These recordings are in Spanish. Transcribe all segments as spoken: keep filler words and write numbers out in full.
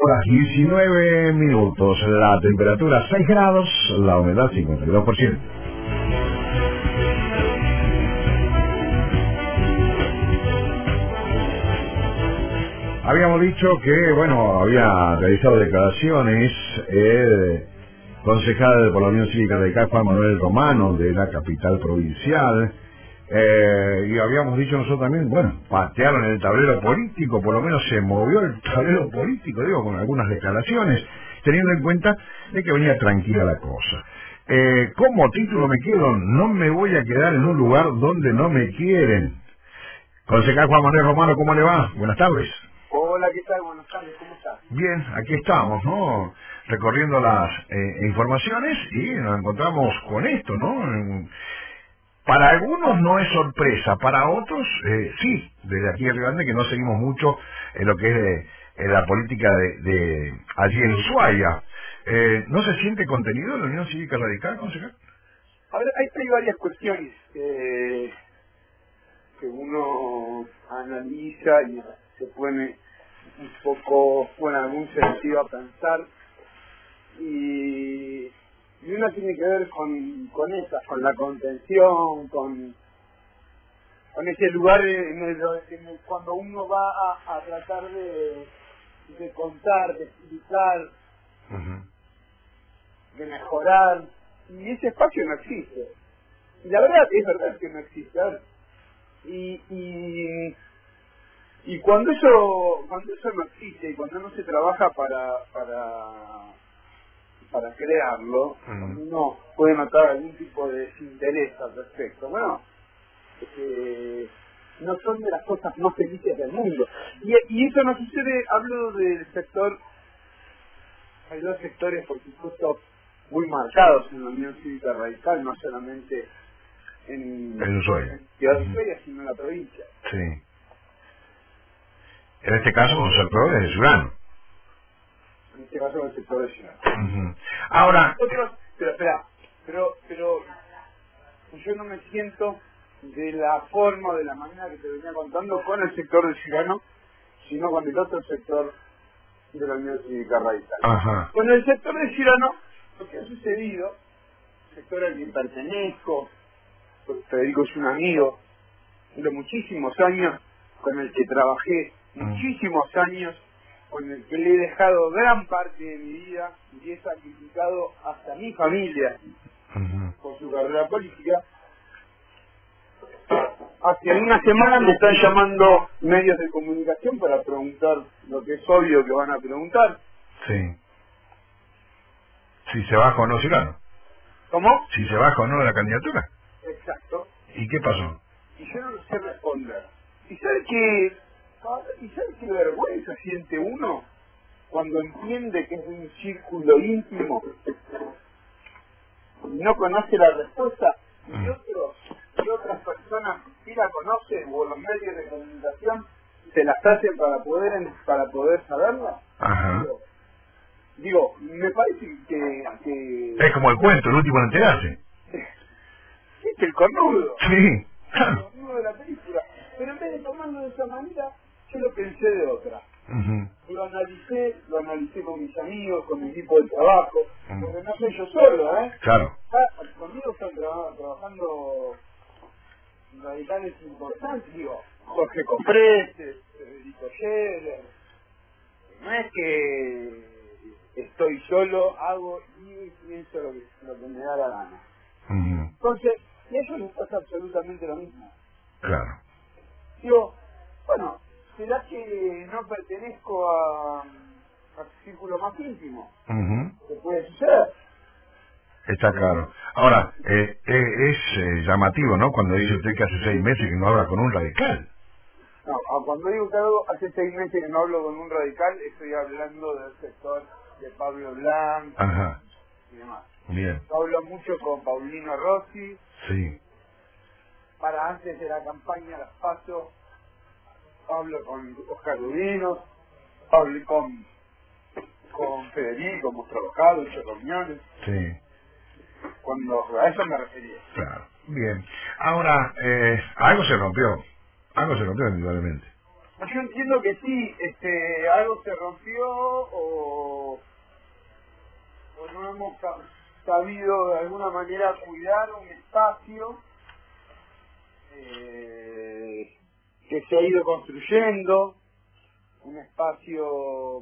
horas diecinueve minutos, la temperatura seis grados, la humedad cincuenta y dos por ciento. Habíamos dicho que, bueno, había realizado declaraciones el concejal por la Unión Cívica Radical Juan Manuel Romano de la capital provincial. Eh, y habíamos dicho nosotros también, bueno, patearon el tablero político, por lo menos se movió el tablero político, digo, con algunas declaraciones, teniendo en cuenta de que venía tranquila la cosa. Eh, como título me quedo, no me voy a quedar en un lugar donde no me quieren. Concejal Juan Manuel Romano, ¿cómo le va? Buenas tardes. Hola, ¿qué tal? Buenas tardes, ¿cómo estás? Bien, aquí estamos, ¿no? Recorriendo las eh, informaciones y nos encontramos con esto, ¿no? Para algunos no es sorpresa, para otros eh, sí, desde aquí en Río Grande, que no seguimos mucho en lo que es de, en la política de, de allí en Ushuaia. Eh, ¿No se siente contenido en la Unión Cívica Radical, concejal? A ver, hay, hay varias cuestiones eh, que uno analiza y se pone un poco, bueno, en algún sentido a pensar, y, y una tiene que ver con, con esas, con la contención, con, con ese lugar en el, en el cuando uno va a, a tratar de, de contar, de explicar, Uh-huh. de mejorar, y ese espacio no existe. Y la verdad es verdad que no existe. A ver, y, y y cuando eso cuando eso no existe y cuando no se trabaja para para para crearlo, Uh-huh. uno puede notar algún tipo de desinterés al respecto. Bueno, eh, no son de las cosas más felices del mundo, y, y eso no sucede. Hablo del sector. Hay dos sectores, por supuesto, muy marcados en la Unión Cívica Radical, no solamente en, En Ushuaia. en Ciudad de Uh-huh. Ushuaia, sino en la provincia. Sí. En este caso, un sector de Ciudadano. En este caso, el sector de Ciudad. Uh-huh. Ahora... Nosotros, pero espera, pero, pero yo no me siento de la forma, de la manera que te venía contando con el sector de Ciudadano, sino con el otro sector de la Unión Cívica Radical. Ajá. Con el sector de Ciudadano, lo que ha sucedido, el sector al que pertenezco, Federico es un amigo de muchísimos años, con el que trabajé muchísimos años, con el que le he dejado gran parte de mi vida y he sacrificado hasta mi familia Uh-huh. por su carrera política. Hace una semana me están llamando medios de comunicación para preguntar lo que es obvio que van a preguntar. Sí. Si se baja o no Ciudadano. ¿Cómo? Si se baja o no de la candidatura. Exacto. ¿Y qué pasó? Y yo no lo sé responder. ¿Y sabe qué? ¿Y sabe qué vergüenza siente uno cuando entiende que es un círculo íntimo y no conoce la respuesta, y Mm. otros y otras personas sí la conocen, o los medios de comunicación se las hacen para poder para poder saberla? Ajá. Digo, digo, me parece que, que Es como el cuento, el último en enterarse. es el cornudo, Sí. el Claro. cornudo de la película. Pero en vez de tomarlo de esa manera, yo lo pensé de otra. Uh-huh. Lo analicé, lo analicé con mis amigos, con mi equipo de trabajo, Mm. porque no soy yo solo, ¿eh? Claro. Ah, conmigo están traba- trabajando radicales importantes, digo, Jorge Cofrete, Federico Scherer. No es que estoy solo, hago y pienso lo que, lo que me da la gana. Uh-huh. Entonces, y a ellos les pasa absolutamente lo mismo. Claro. Digo, bueno, ¿será que no pertenezco a, a su círculo más íntimo? Uh-huh. ¿Qué puede suceder? Está claro. Ahora, eh, eh, es eh, llamativo, ¿no? Cuando dice usted que hace seis meses que no habla con un radical. No, a- cuando digo que hago, hace seis meses que no hablo con un radical, estoy hablando del sector de Pablo Blanc Ajá. y demás. Bien. Yo hablo mucho con Paulino Rossi, Sí. para antes de la campaña Las Paso, hablo con Oscar Rubino, hablo con, con Federico, hemos trabajado, hecho reuniones, Sí. cuando a eso me refería. Claro. Bien. Ahora, eh, algo se rompió. Algo se rompió indudablemente. Yo entiendo que sí, este, algo se rompió o, o no hemos sabido de alguna manera cuidar un espacio eh, que se ha ido construyendo, un espacio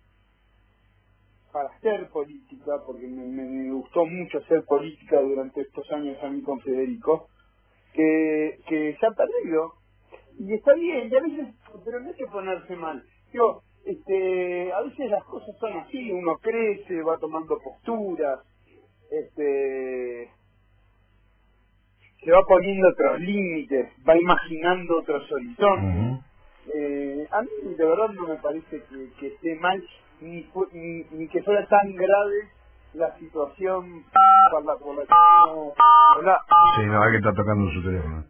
para hacer política, porque me, me, me gustó mucho hacer política durante estos años a mí con Federico, que, que se ha perdido. Y está bien, y a veces, pero no hay que ponerse mal. Digo, este, a veces las cosas son así, uno crece, va tomando posturas, este, se va poniendo otros límites, va imaginando otros horizontes. Uh-huh. Eh, a mí de verdad no me parece que, que esté mal, ni, ni, ni que fuera tan grave la situación por la, por la que no, hola. Sí, no, hay que estar tocando su teléfono.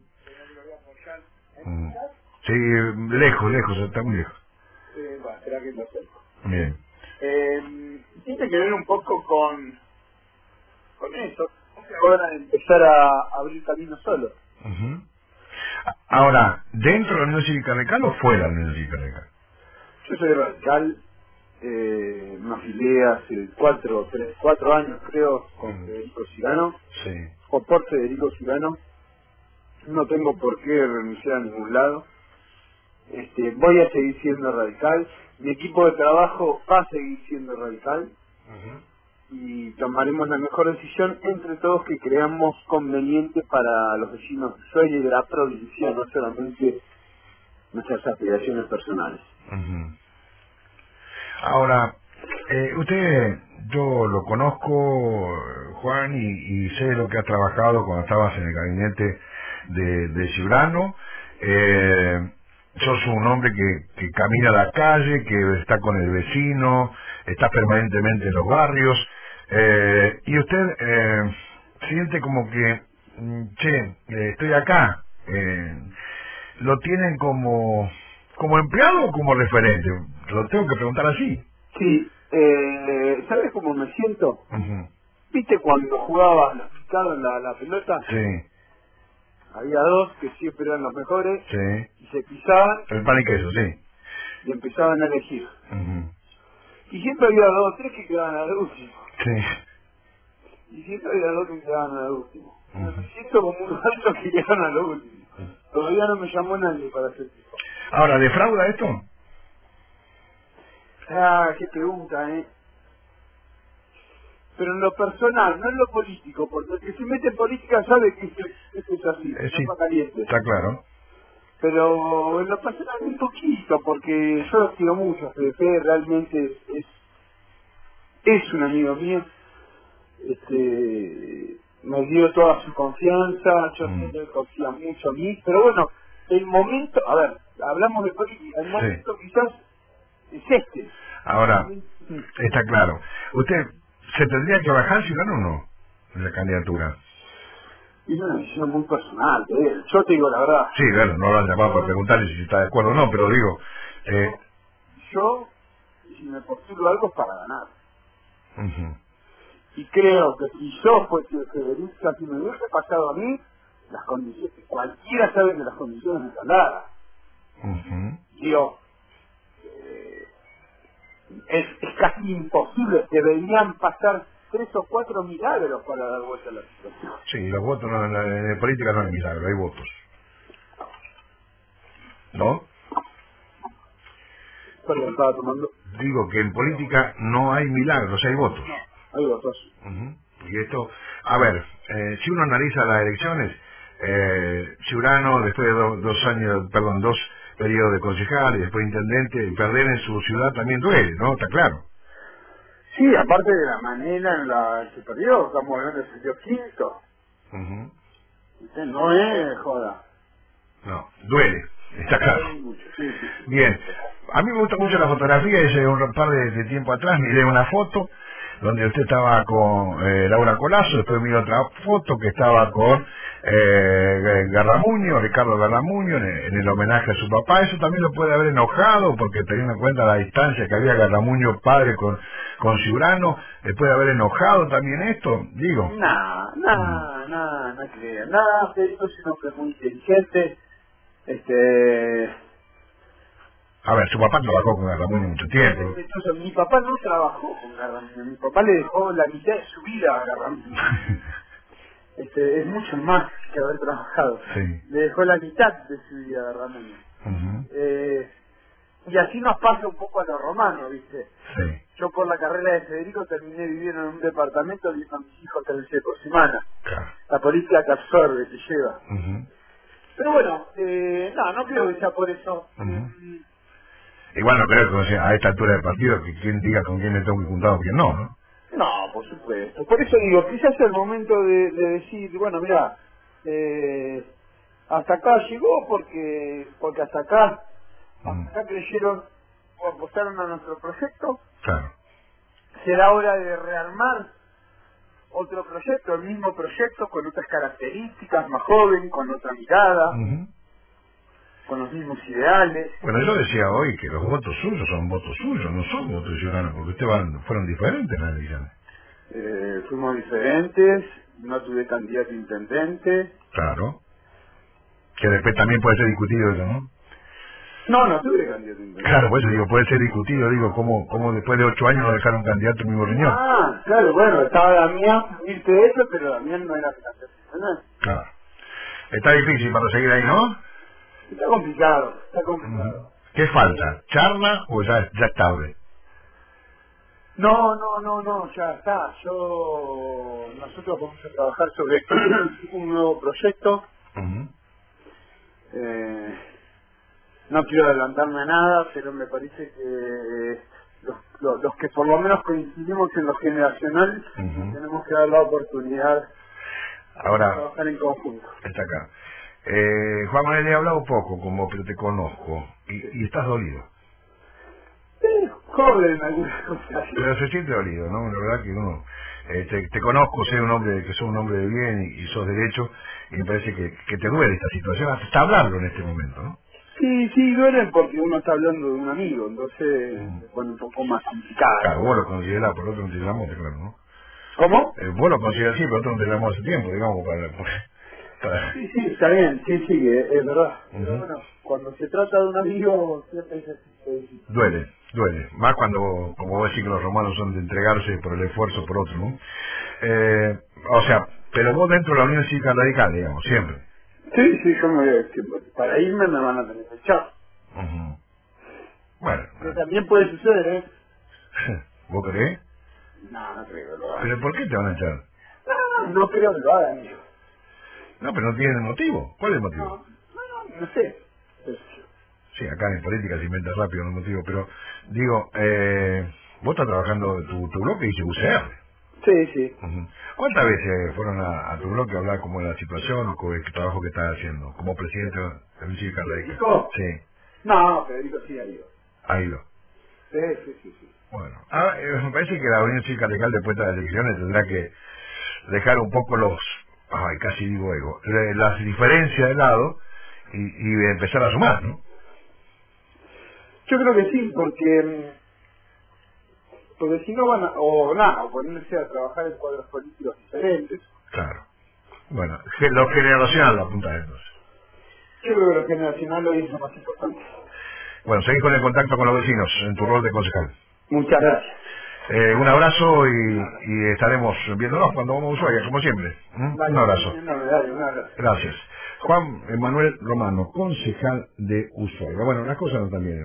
Mm. Sí, lejos, lejos, está muy lejos. Eh, va, será que lo acerco. Bien. Eh, tiene que ver un poco con, con eso. Ahora empezar a abrir camino solo. Uh-huh. Ahora, ¿dentro de la Unión Cívica Radical o fuera de la Unión Cívica Radical? Yo soy radical, eh, me afilié hace cuatro, tres, cuatro años creo con Uh-huh. Federico Cirano, Sí. o por Federico Cirano. No tengo por qué renunciar a ningún lado. Este, voy a seguir siendo radical. Mi equipo de trabajo va a seguir siendo radical. Uh-huh. Y tomaremos la mejor decisión entre todos que creamos conveniente para los vecinos de Ushuaia y de la provincia, no solamente nuestras aspiraciones personales. Uh-huh. Ahora, eh, usted, yo lo conozco, Juan, y, y sé lo que has trabajado cuando estabas en el gabinete de, de Ciurano. Eh, sos un hombre que, que camina a la calle, que está con el vecino, está permanentemente en los barrios, eh, y usted eh, siente como que, mm, che, eh, estoy acá. Eh, ¿Lo tienen como como empleado o como referente? Lo tengo que preguntar así. Sí, eh, ¿sabes cómo me siento? Uh-huh. ¿Viste cuando jugaba los picados la, la pelota? Sí, Había dos que siempre eran los mejores sí. y se pisaban El pan y queso, sí. y empezaban a elegir. Uh-huh. Y siempre había dos o tres que quedaban al último. Sí. Y siempre había dos que quedaban al último. Uh-huh. Me siento como uno de esos que quedaron al último. Todavía no me llamó nadie para hacer eso. Ahora, ¿defrauda esto? Ah, qué pregunta, ¿eh? Pero en lo personal, no en lo político, porque el que se mete en política sabe que eso es, eso es así, Eh, no sí, está caliente. está claro. Pero en lo personal un poquito, porque yo lo quiero mucho, Fede, realmente es, es un amigo mío. Este, me dio toda su confianza, yo sé Mm. que él confía mucho en mí, pero bueno, el momento, a ver, hablamos de política, el Sí. momento quizás es este. Ahora, Mm. está claro. ¿Usted se tendría que bajar Ciudadano o no? En la candidatura. Y es una decisión muy personal de él. Yo te digo la verdad, Sí, claro, no lo han llamado para preguntarle si está de acuerdo o no, pero digo... Eh, yo, si me postulo algo es para ganar. uh-huh. Y creo que si yo fuese Federica, si me hubiese pasado a mí, las condiciones, cualquiera sabe que las condiciones están dadas. Uh-huh. Digo, eh, es, es casi imposible, deberían pasar tres o cuatro milagros para dar vuelta a la situación. Sí, los votos no, en, la, en política no hay milagro, hay votos. ¿No? Perdón, estaba tomando. Digo que en política no hay milagros, hay votos. Hay votos. Uh-huh. Y esto, a ver, eh, si uno analiza las elecciones, eh, Ciurano, después de do, dos años, perdón, dos periodos de concejal y después intendente, y perder en su ciudad también duele, ¿no? Está claro. Sí, aparte de la manera en la que perdió, estamos hablando de salió quinto. Uh-huh. Usted no es joda. No, duele, está claro. Mucho, sí, sí, sí. Bien, a mí me gusta mucho la fotografía, hace un par de, de tiempo atrás miré una foto donde usted estaba con eh, Laura Colazo, después miré otra foto que estaba con eh, Garramuño, Ricardo Garramuño, en el, en el homenaje a su papá. Eso también lo puede haber enojado, porque teniendo en cuenta la distancia que había Garramuño padre con, con Ciurano, le puede haber enojado también esto, digo. Nada, nada, nada, no creo. Nada, Federico es un hombre muy inteligente. Este, A ver, su papá trabajó con Garramuño mucho tiempo. Entonces, mi papá no trabajó con Garramuño, mi papá le dejó la mitad de su vida a Garramuño. Este, es mucho más que haber trabajado. Sí. Le dejó la mitad de su vida a Garramuño. Uh-huh. eh, y así nos pasa un poco a los romanos, ¿viste? Sí. Yo por la carrera de Federico terminé viviendo en un departamento viendo a mis hijos tres veces por semana. Claro. La política que absorbe, que lleva. Uh-huh. Pero bueno, eh, no, no creo que sea por eso. Uh-huh. Mm, Igual no creo que o sea, a esta altura del partido que quien diga con quién le tengo que juntar o quién no, ¿no? No, por supuesto. Por eso digo, quizás es el momento de, de decir, bueno, mira, eh, hasta acá llegó porque porque hasta acá, Uh-huh. hasta acá creyeron o apostaron a nuestro proyecto. Claro. Será hora de rearmar otro proyecto, el mismo proyecto, con otras características, más joven, con otra mirada, Uh-huh. con los mismos ideales. Bueno, yo decía hoy que los votos suyos son votos suyos, no son votos ciudadanos, porque ustedes van, fueron diferentes en las elecciones. Eh, fuimos diferentes, no tuve candidato a intendente. Claro. Que después también puede ser discutido eso, ¿no? No, no tuve candidato a intendente. Claro, pues digo, puede ser discutido, digo, cómo, cómo después de ocho años no dejaron candidato en mi riñón. Ah, claro, bueno, estaba Damián, irte de eso, pero Damián no era candidato a intendente. Claro. Está difícil para seguir ahí, ¿no? Está complicado, está complicado. Uh-huh. ¿Qué falta? ¿Charla o ya, ya está? No, no, no, no, ya está. Yo, nosotros vamos a trabajar sobre un nuevo proyecto. Uh-huh. Eh, no quiero adelantarme a nada, pero me parece que los, los, los que por lo menos coincidimos en lo generacional, Uh-huh. tenemos que dar la oportunidad Ahora, de trabajar en conjunto. está acá. Eh, Juan Manuel, he hablado poco con vos, pero te conozco. Y, y estás dolido. Eh, joven en algunas cosas. Pero se siente dolido, ¿no? La verdad que uno... Eh, te, te conozco, sé un hombre que sos un hombre de bien y, y sos derecho, y me parece que, que te duele esta situación, hasta hablarlo en este momento, ¿no? Sí, sí, duelen porque uno está hablando de un amigo, entonces Mm. se pone un poco más complicado. Claro, vos lo considerás, por otro no te llamamos, claro, ¿no? ¿Cómo? Eh, vos lo consideras así, pero otro no te llamamos hace tiempo, digamos, para... para... Sí, sí, está bien, sí, sí, es, es verdad. Uh-huh. Pero bueno, cuando se trata de un amigo, siempre es así. Duele, duele. Más cuando, como vos decís que los romanos son de entregarse por el esfuerzo por otro, ¿no? Eh, o sea, pero vos dentro de la Unión Cívica Radical, digamos, siempre. Sí, sí, yo me voy a decir, para irme me van a tener que echar. Uh-huh. Bueno. Pero también puede suceder, ¿eh? ¿Vos creés? No, no creo que lo hagan. ¿Pero por qué te van a echar? No, no, no creo que lo hagan, hijo. No, pero no tienen motivo. ¿Cuál es el motivo? No, no, no, no sé. Pues, Sí, acá en política se inventa rápido los motivos, pero digo, eh, vos estás trabajando, tu, tu bloque dice U C R. sí, sí. Uh-huh. ¿Cuántas veces fueron a, a tu bloque a hablar como de la situación o con el trabajo que estás haciendo como presidente de la Unión Cívica Radical? ¿Federico? Sí, No, Federico sí ha ido. ha ido. Sí, sí, sí, sí. Bueno, ah, eh, me parece que la Unión Cívica Radical después de las elecciones tendrá que dejar un poco los, ay, casi digo ego, le- las diferencias de lado y, y empezar a sumar, ¿no? Yo creo que sí, porque mm, porque si no van a, o nada, o ponerse a trabajar en cuadros políticos diferentes. Claro. Bueno, ge- lo generacional apunta entonces. Yo creo que lo generacional hoy es lo más importante. Bueno, seguís con el contacto con los vecinos en tu rol de concejal. Muchas gracias. Eh, un abrazo y, y estaremos viéndonos cuando vamos a Ushuaia, como siempre. ¿Mm? Vale, Un abrazo. no, dale, un abrazo. Gracias. Juan Manuel Romano, concejal de Ushuaia. Bueno, las cosas no están bien.